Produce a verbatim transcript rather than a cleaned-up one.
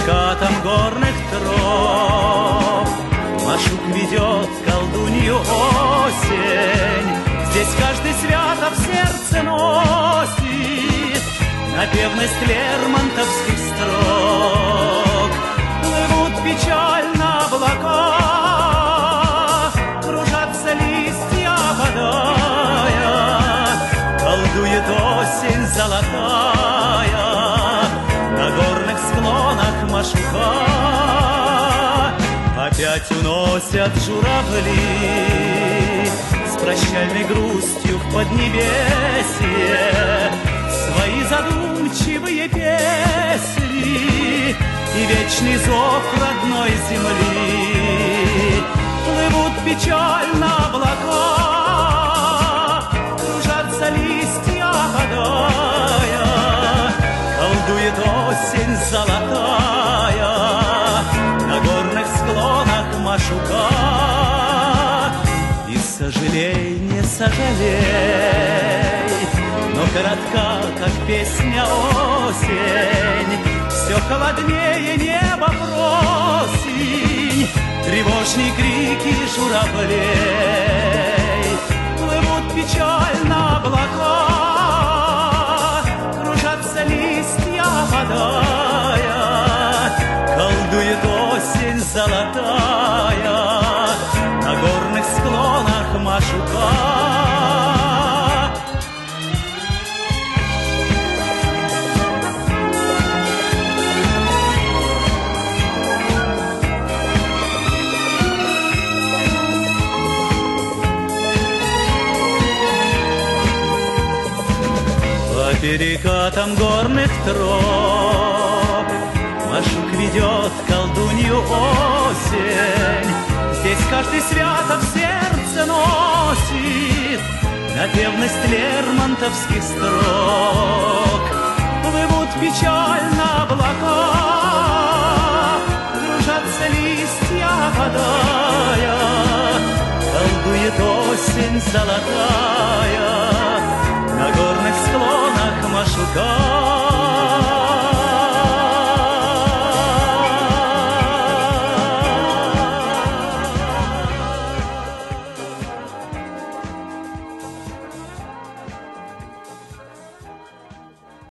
перекатам горных троп Машук ведет колдунью осень. Здесь каждый свято в сердце носит напевность лермонтовских строк. Плывут печально облака, кружатся листья падая, колдует осень золотая на горных склонах Машука. Опять уносят журавли с прощальной грустью в поднебесье свои задумчивые песни и вечный зов родной земли. Плывут печально облака, кружатся листья падая, колдует осень золотая на горных склонах Машука. И сожалей, не сожалей, но коротка, как песня осень, все холоднее небо просень, тревожней крики журавлей. Плывут печально облака, кружатся листья падая, колдует осень золотая на горных склонах Машука. По перекатам горных троп Машук ведет колдунью осень. Здесь каждый свято в сердце носит напевность лермонтовских строк. Плывут печально облака, кружатся листья падая, колдует осень золотая на горных склонах Машука.